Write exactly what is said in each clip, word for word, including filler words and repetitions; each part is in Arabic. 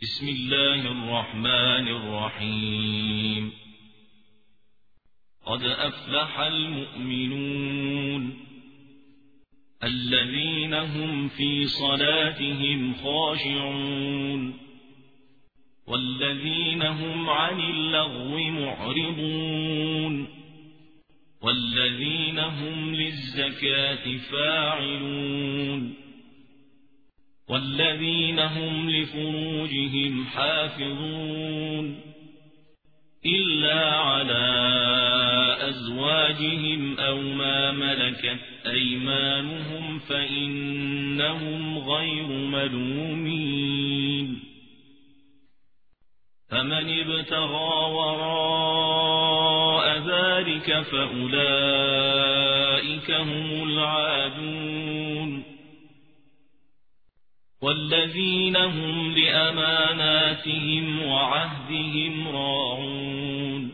بسم الله الرحمن الرحيم. قد أفلح المؤمنون الذين هم في صلاتهم خاشعون والذين هم عن اللغو معرضون والذين هم للزكاة فاعلون والذين هم لفروجهم حافظون إلا على أزواجهم أو ما ملكت أيمانهم فإنهم غير ملومين. فمن ابتغى وراء ذلك فأولئك هم العادون والذين هم لأماناتهم وعهدهم راعون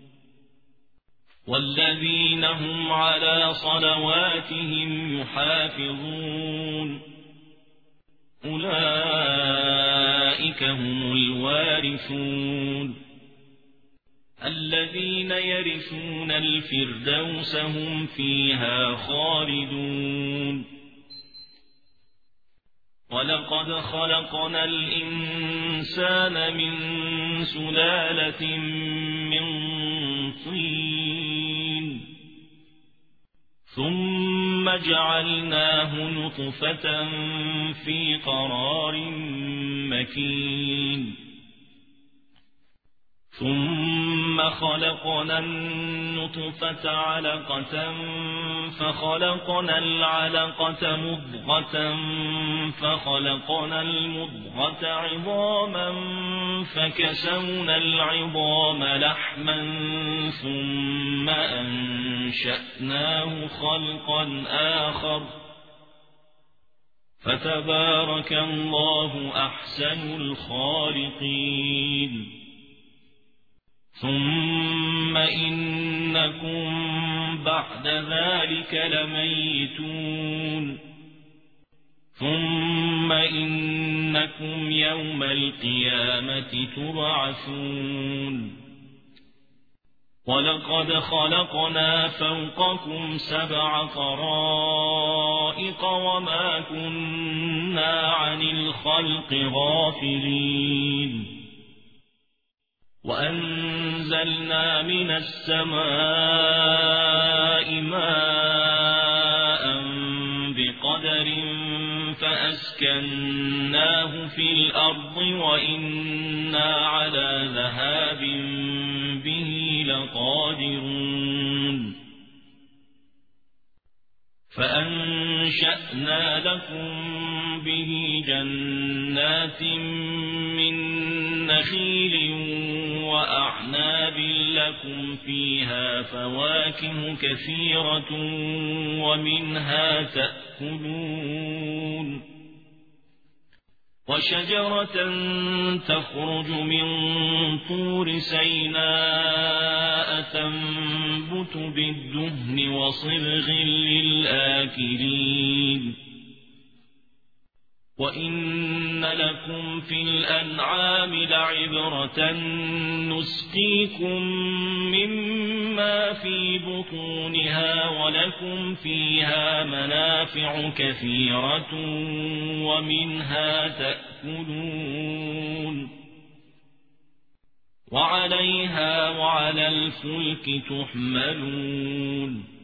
والذين هم على صلواتهم يحافظون أولئك هم الوارثون الذين يرثون الفردوس هم فيها خالدون. ولقد خلقنا الإنسان من سلالة من طين ثم جعلناه نطفة في قرار مكين ثم خلقنا النطفة علقة فخلقنا العلقة مضغة فخلقنا المضغة عظاما فكسونا العظام لحما ثم أنشأناه خلقا آخر فتبارك الله أحسن الخالقين. ثم إنكم بعد ذلك لميتون ثم إنكم يوم القيامة تبعثون. ولقد خلقنا فوقكم سبع طرائق وما كنا عن الخلق غافلين وأنزلنا من السماء ماء بقدر فأسكناه في الأرض وإنا على ذهاب به لقادرون. فأنشأنا لكم به جنات من نخيل وأعناب لكم فيها فواكه كثيرة ومنها تأكلون وشجرة تخرج من طور سيناء تنبت بالدهن وصبغ للآكلين وإن لكم في الأنعام لعبرة نسقيكم مما في بطونها ولكم فيها منافع كثيرة ومنها تأكلون وعليها وعلى الفلك تحملون.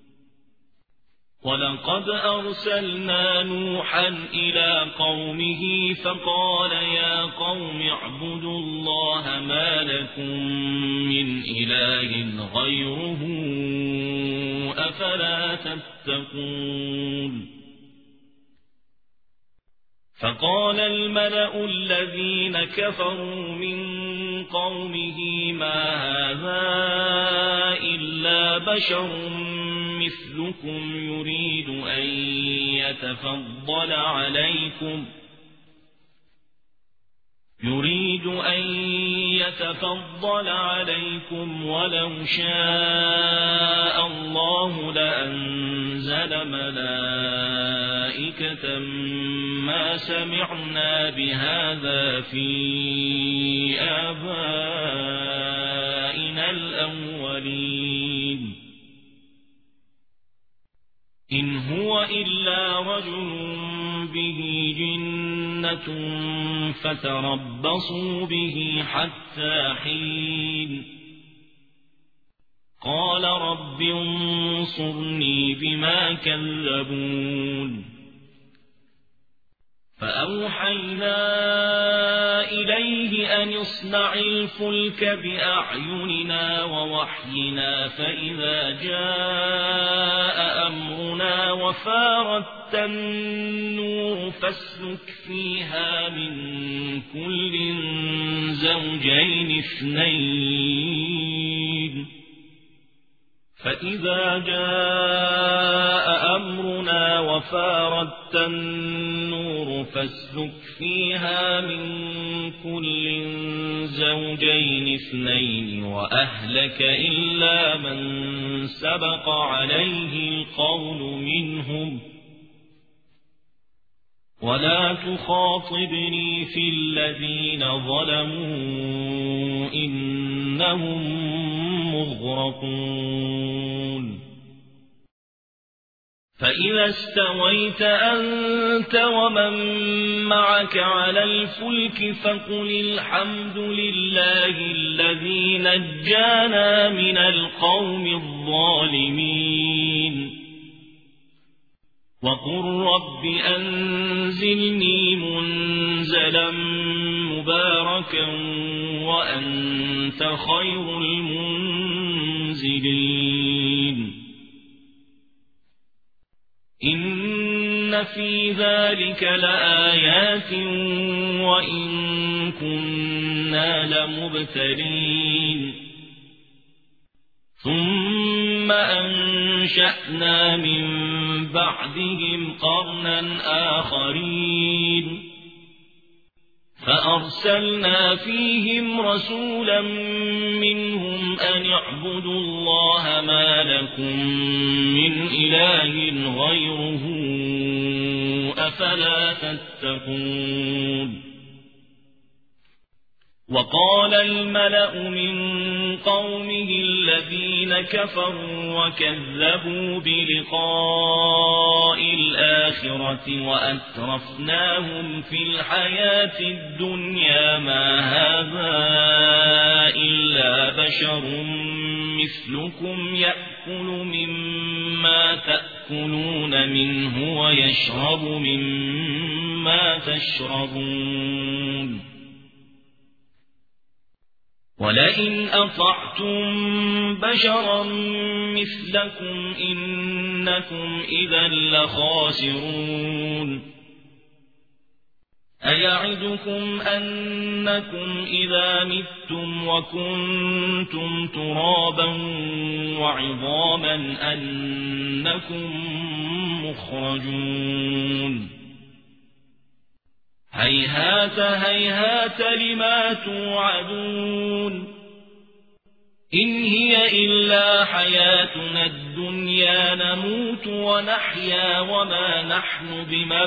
ولقد أرسلنا نوحا إلى قومه فقال يا قوم اعبدوا الله ما لكم من إله غيره أفلا تتقون. فقال الملأ الذين كفروا من قومه ما هذا إلا بشر مثلكم يريد أن يتفضل عليكم يريد أن ليتفضل عليكم ولو شاء الله لأنزل ملائكة ما سمعنا بهذا في آبائنا الأولين إن هو إلا رجل به جنة فتربصوا به حتى حين قال رب انصرني بما كذبون فأوحينا إليه أن اصنع الفلك بأعيننا ووحينا فإذا جاء أمرنا وفارت النور فاسلك فيها من كل زوجين اثنين فإذا جاء أمرنا وفارت النور فاسلك فيها من كل زوجين اثنين وأهلك إلا من سبق عليه القول منهم ولا تخاطبني في الذين ظلموا إنهم مغرقون فإذا استويت أنت ومن معك على الفلك فقل الحمد لله الذي نجانا من القوم الظالمين وقل رب أنزلني منزلا مباركا وأنت خير المنزلين إن في ذلك لآيات وإن كنا لمبتلين ثم أنشأنا من بعدهم قرنا آخرين فأرسلنا فيهم رسولا منهم أن اعبدوا الله ما لكم من إله غيره أفلا تتقون وقال الملأ من قومه الذين كفروا وكذبوا بلقاء الآخرة وأترفناهم في الحياة الدنيا ما هذا إلا بشر مثلكم يأكل مما تأكلون منه ويشرب مما تشربون ولئن أطعتم بشرا مثلكم إنكم إذا لخاسرون أيعدكم أنكم إذا متم وكنتم ترابا وعظاما أنكم مخرجون هيهات هيهات لما توعدون إن هي إلا حياتنا الدنيا نموت ونحيا وما نحن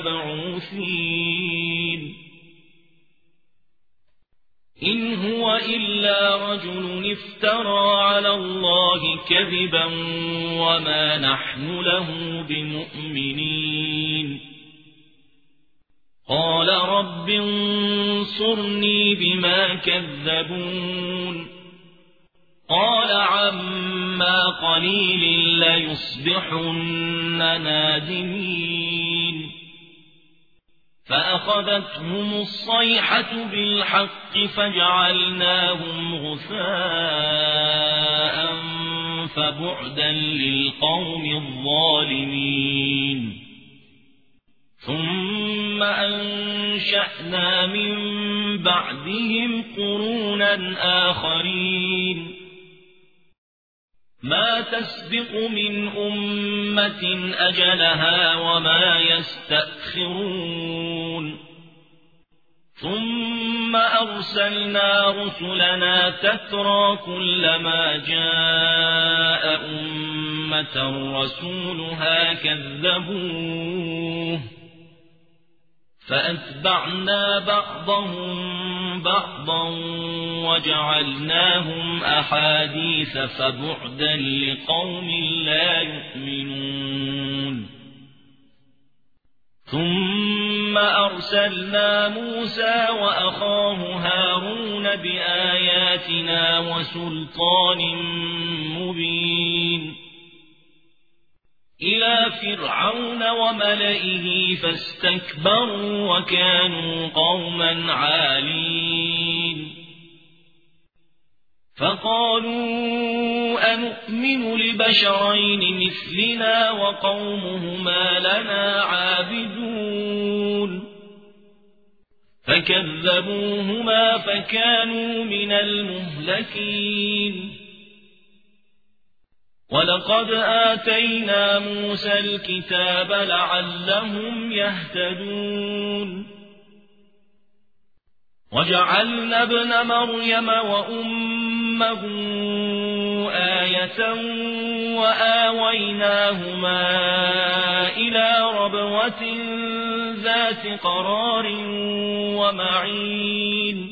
بمبعوثين إن هو إلا رجل افترى على الله كذبا وما نحن له بمؤمنين قال رب انصرني بما كذبون قال عما قليل ليصبحن نادمين فأخذتهم الصيحة بالحق فجعلناهم غثاء فبعدا للقوم الظالمين ثم أنشأنا من بعدهم قرونا آخرين ما تسبق من أمة أجلها وما يستأخرون ثم ثم أرسلنا رسلنا تترى كلما جاء أمة رسولها كذبوه فأتبعنا بعضهم بعضا وجعلناهم أحاديث فبعدا لقوم لا يؤمنون ثم أرسلنا موسى وأخاه هارون بآياتنا وسلطان مبين إلى فرعون وملئه فاستكبروا وكانوا قوما عالين فقالوا أنؤمن لبشرين مثلنا وقومهما لنا عابدون فكذبوهما فكانوا من المهلكين ولقد آتينا موسى الكتاب لعلهم يهتدون وجعلنا ابن مريم وأمه آية وآويناهما إلى ربوة ذات قرار ومعين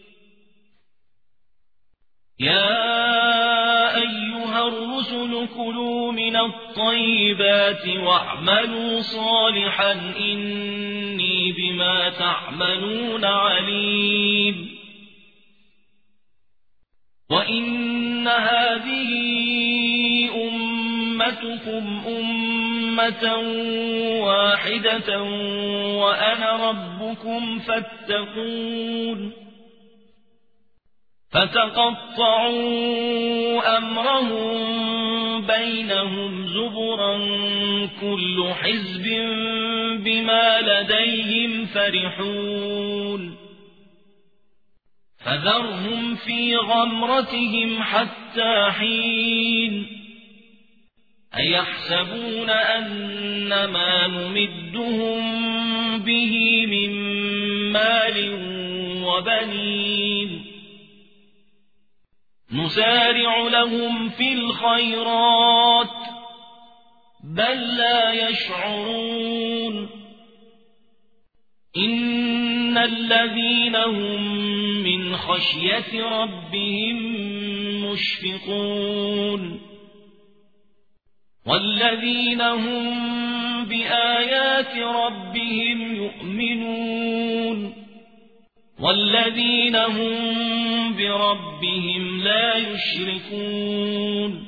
يا أيها الرسل كلوا من الطيبات واعملوا صالحا إني بما تعملون عليم وإن هذه أمتكم أمة واحدة وأنا ربكم فاتقون فتقطعوا أمرهم بينهم زبرا كل حزب بما لديهم فرحون فذرهم في غمرتهم حتى حين أيحسبون أن ما نمدهم به من مال وبنين نسارع لهم في الخيرات بل لا يشعرون إن الذين هم من خشية ربهم مشفقون والذين هم بآيات ربهم يؤمنون والذين هم بربهم لا يشركون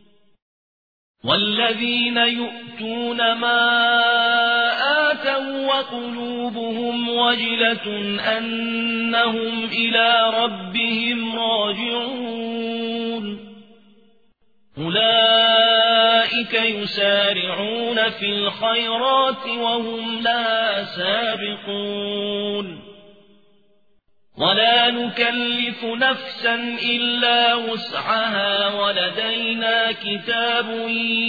والذين يؤتون ما آتوا وقلوبهم وجلة أنهم إلى ربهم راجعون أولئك يسارعون في الخيرات وهم لا سابقون ولا نكلف نفسا إلا وسعها ولدينا كتاب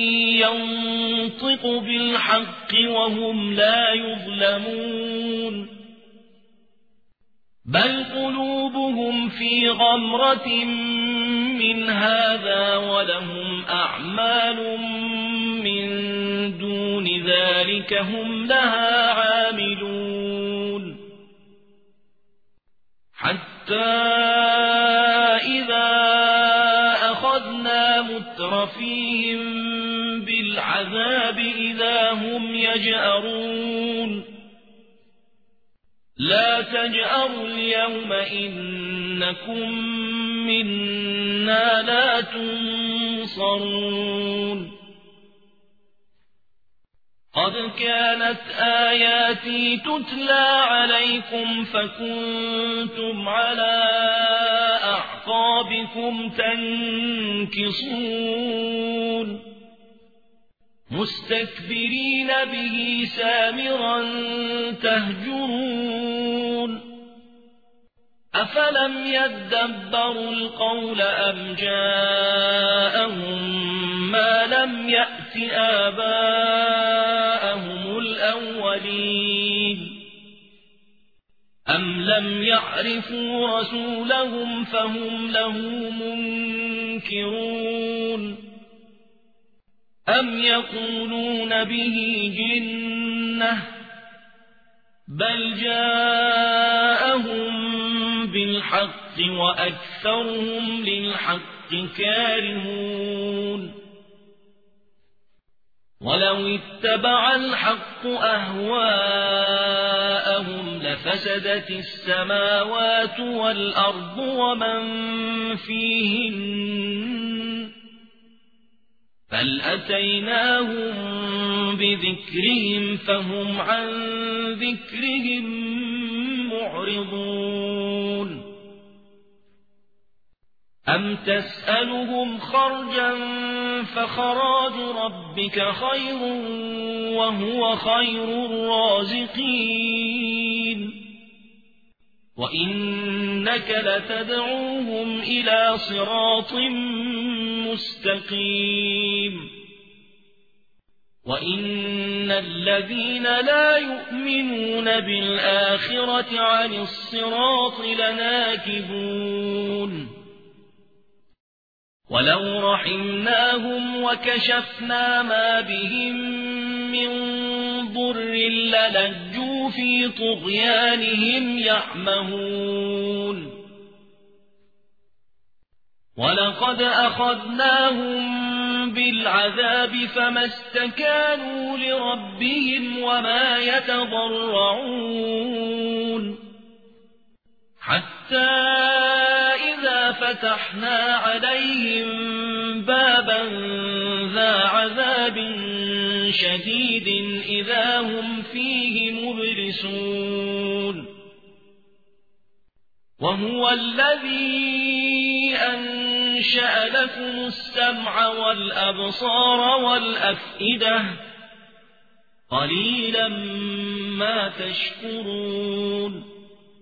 ينطق بالحق وهم لا يظلمون بل قلوبهم في غمرة من هذا ولهم أعمال من دون ذلك هم لها عاملون حتى إذا أخذنا مترفيهم بالعذاب إذا هم يجأرون لا تجأروا اليوم إنكم منا لا تنصرون قد كانت آياتي تتلى عليكم فكنتم على أعقابكم تنكصون مستكبرين به سامرا تهجرون أفلم يدبروا القول أم جاءهم ما لم يأت آباءهم الأولين أم لم يعرفوا رسولهم فهم له منكرون أم يقولون به جنة بل جاءهم بالحق وأكثرهم للحق كارهون ولو اتبع الحق أهواءهم لفسدت السماوات والأرض ومن فيهن بل أتيناهم بذكرهم فهم عن ذكرهم معرضون أم تسألهم خرجا فخراج ربك خير وهو خير الرازقين وإنك لتدعوهم إلى صراط مستقيم وإن الذين لا يؤمنون بالآخرة عن الصراط لناكبون ولو رحمناهم وكشفنا ما بهم من ضر للجوا في طغيانهم يعمهون ولقد أخذناهم بالعذاب فما استكانوا لربهم وما يتضرعون حتى إذا فتحنا عليهم بابا ذا عذاب شديد إذا هم فيه مبلسون وهو الذي أنشأ لكم السمع والأبصار والأفئدة قليلا ما تشكرون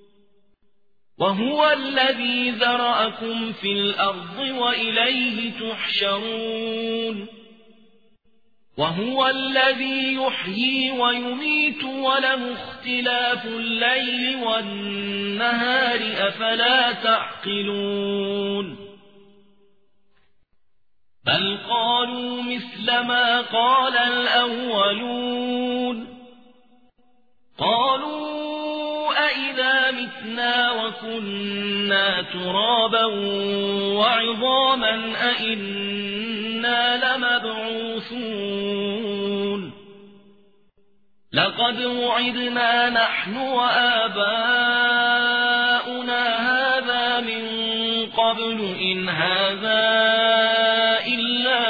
وهو الذي ذرأكم في الأرض وإليه تحشرون وهو الذي يحيي ويميت وله اختلاف الليل والنهار أفلا تعقلون بل قالوا مثل ما قال الأولون قالوا أئذا متنا وكنا ترابا وعظاما أئنا لمبعوثون لقد وعدنا نحن وآباؤنا هذا من قبل إن هذا إلا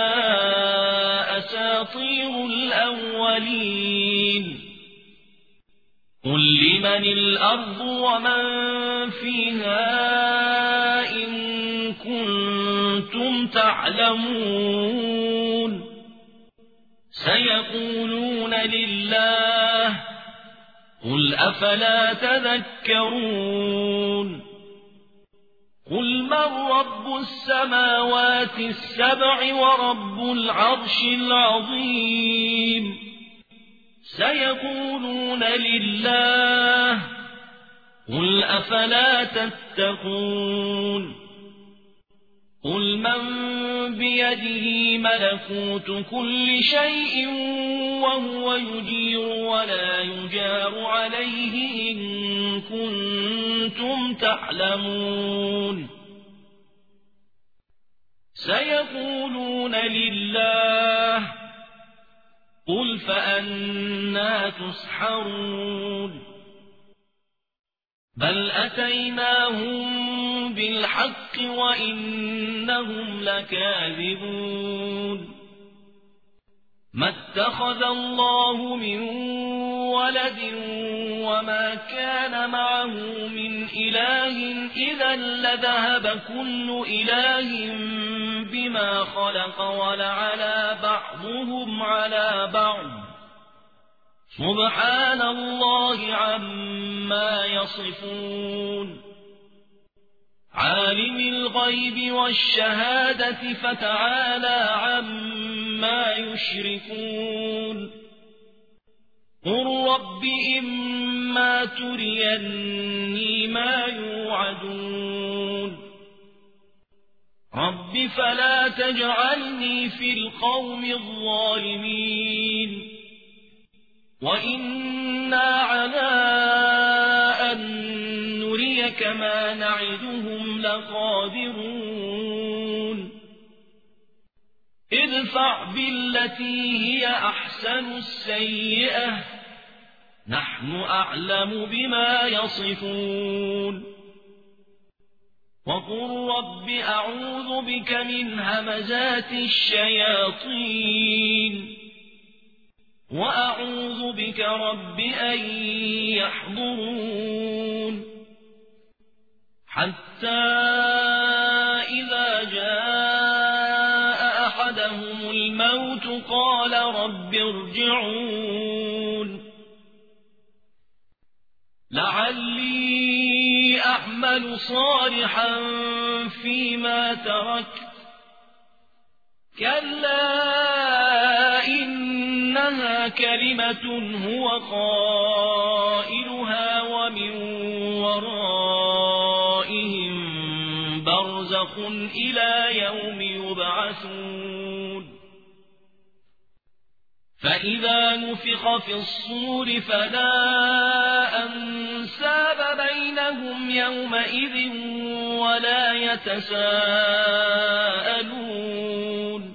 أساطير الأولين قل لمن الأرض ومن فيها إن كنتم تعلمون سيقولون لله قل أفلا تذكرون قل من رب السماوات السبع ورب العرش العظيم سيقولون لله قل أفلا تتقون قل من بيده ملكوت كل شيء وهو يجير ولا يجار عليه إن كنتم تعلمون سيقولون لله قل فأنى تسحرون بل أتيناهم بالحق وإنهم لكاذبون ما اتخذ الله من ولد وما كان معه من إله إذا لذهب كل إله بما خلق ولعلى بعضهم على بعض سبحان الله عما يصفون عالم الغيب والشهادة فتعالى عما يشركون قل رب إما تريني ما يوعدون رب فلا تجعلني في القوم الظالمين وإنا على أن نريك ما نعدهم لقادرون ادفع بالتي هي أحسن السيئة نحن أعلم بما يصفون وقل رب أعوذ بك من همزات الشياطين وأعوذ بك رب أن يحضرون حتى إذا جاء أحدهم الموت قال رب ارجعون لعلي أعمل صالحا فيما تركت كلا إنها كلمة هو قائلها ومن ورائهم برزخ إلى يوم يبعثون فإذا نفخ في الصور فلا أنساب بينهم يومئذ ولا يتساءلون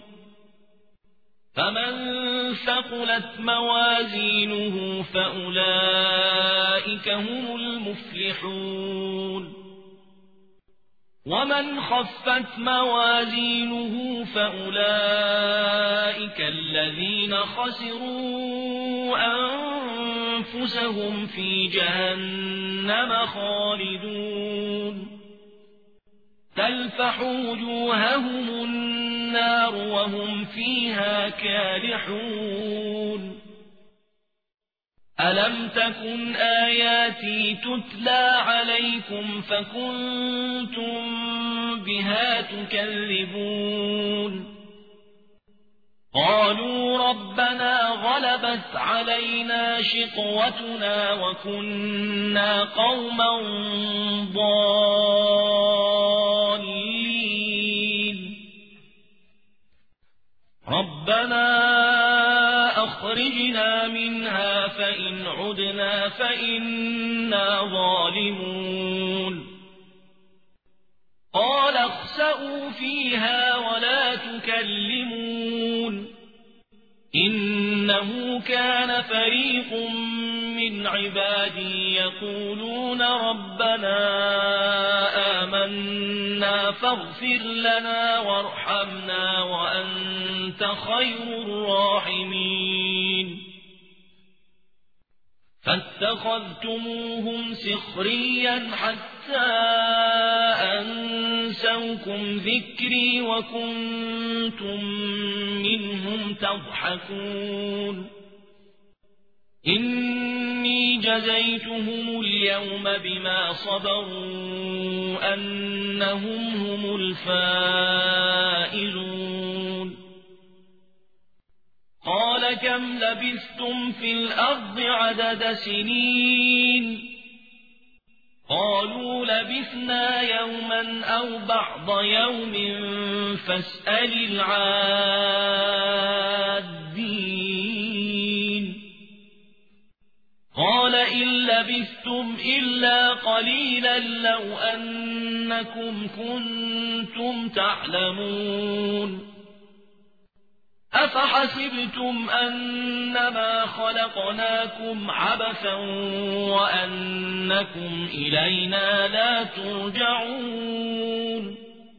فمن ثقلت موازينه فأولئك هم المفلحون ومن خفت موازينه فأولئك الذين خسروا أنفسهم في جهنم خالدون تلفح وجوههم النار وهم فيها كالحون ألم تكن آياتي تتلى عليكم فكنتم بها تكذبون قالوا ربنا غلبت علينا شقوتنا وكنا قوما ضالين ربنا أخرجنا منها فإن عدنا فإنا ظالمون قال اخسئوا فيها ولا تكلمون إنه كان فريق من عبادي يقولون ربنا آمنا فاغفر لنا وارحمنا وأنت خير الراحمين فاتخذتموهم سخريا حتى أنسوكم ذكري وكنتم منهم تضحكون إني جزيتهم اليوم بما صبروا أنهم هم الفائزون قال كم لبثتم في الأرض عدد سنين قالوا لبثنا يوما أو بعض يوم فاسأل العادين قال إن لبثتم إلا قليلا لو أنكم كنتم تعلمون أفحسبتم أنما خلقناكم عبثا وأنكم إلينا لا ترجعون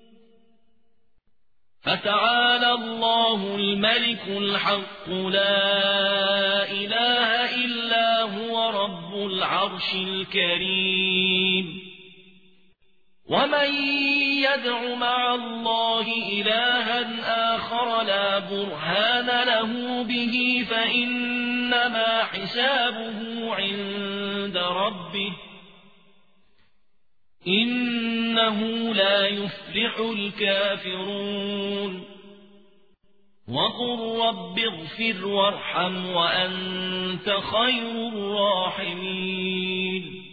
فتعالى الله الملك الحق لا إله إلا هو رب العرش الكريم ومن يدع مع الله إلها آخر لا برهان له به فإنما حسابه عند ربه إنه لا يفلح الكافرون وقل رب اغفر وارحم وأنت خير الراحمين